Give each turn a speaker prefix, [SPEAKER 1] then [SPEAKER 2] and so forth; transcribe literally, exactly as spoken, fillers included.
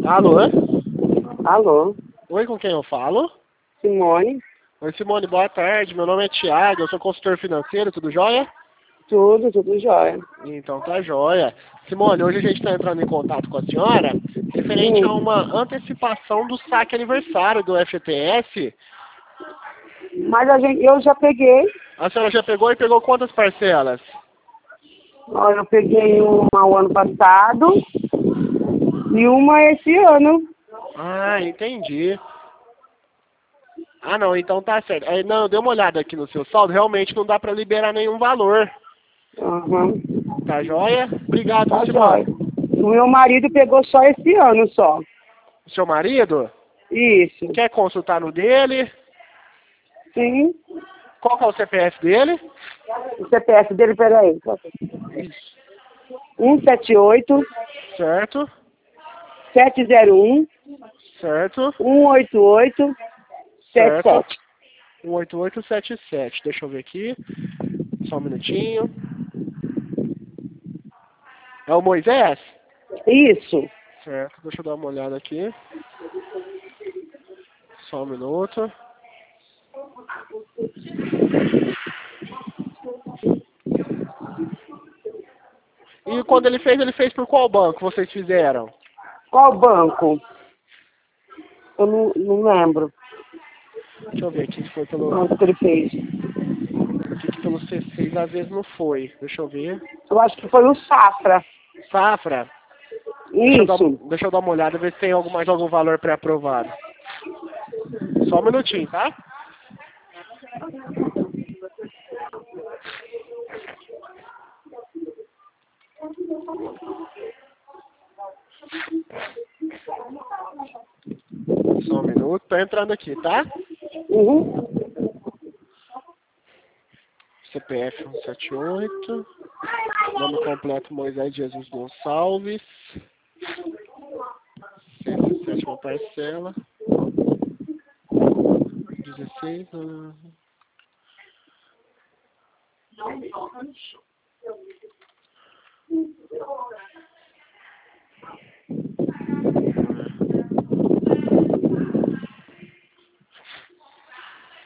[SPEAKER 1] Alô?
[SPEAKER 2] Alô?
[SPEAKER 1] Oi, com quem eu falo?
[SPEAKER 2] Simone?
[SPEAKER 1] Oi, Simone, boa tarde. Meu nome é Thiago, eu sou consultor financeiro, tudo jóia?
[SPEAKER 2] Tudo, tudo jóia.
[SPEAKER 1] Então tá jóia. Simone, hoje a gente está entrando em contato com a senhora referente a
[SPEAKER 2] Hum,
[SPEAKER 1] uma antecipação do saque aniversário do F T S.
[SPEAKER 2] mas a gente, eu já peguei,
[SPEAKER 1] A senhora já pegou e pegou quantas parcelas?
[SPEAKER 2] ó, eu peguei uma o ano passado e uma esse ano.
[SPEAKER 1] Ah, entendi. Ah, não, então tá certo. Aí, não, eu dei uma olhada aqui no seu saldo, realmente não dá para liberar nenhum valor.
[SPEAKER 2] Uhum.
[SPEAKER 1] Tá jóia? Obrigado, viu,
[SPEAKER 2] Tá jóia.
[SPEAKER 1] Simone?
[SPEAKER 2] O meu marido pegou só esse ano só.
[SPEAKER 1] O seu marido?
[SPEAKER 2] Isso.
[SPEAKER 1] Quer consultar no dele?
[SPEAKER 2] Sim.
[SPEAKER 1] Qual que é o C P F dele?
[SPEAKER 2] O C P F dele, peraí.
[SPEAKER 1] Isso.
[SPEAKER 2] um sete oito,
[SPEAKER 1] Certo,
[SPEAKER 2] sete zero um,
[SPEAKER 1] certo,
[SPEAKER 2] um oito oito, sete
[SPEAKER 1] certo.
[SPEAKER 2] sete.
[SPEAKER 1] um oito oito sete sete. Deixa eu ver aqui. Só um minutinho. É o Moisés?
[SPEAKER 2] Isso.
[SPEAKER 1] Certo, deixa eu dar uma olhada aqui. Só um minuto. E quando ele fez, ele fez por qual banco vocês fizeram?
[SPEAKER 2] Qual banco? Eu não, não lembro
[SPEAKER 1] Deixa eu ver aqui se foi pelo.
[SPEAKER 2] onde que ele fez.
[SPEAKER 1] Aqui que pelo C seis às vezes não foi. Deixa eu ver.
[SPEAKER 2] Eu acho que foi o Safra.
[SPEAKER 1] Safra. Deixa eu dar,
[SPEAKER 2] Isso.
[SPEAKER 1] deixa eu dar uma olhada, ver se tem algum, mais algum valor pré-aprovado. Só um minutinho, tá? Só um minuto, tô entrando aqui, tá?
[SPEAKER 2] Uhum.
[SPEAKER 1] C P F cento e setenta e oito. Nome completo Moisés Jesus Gonçalves. Sexta e sétima parcela. dezesseis. ah.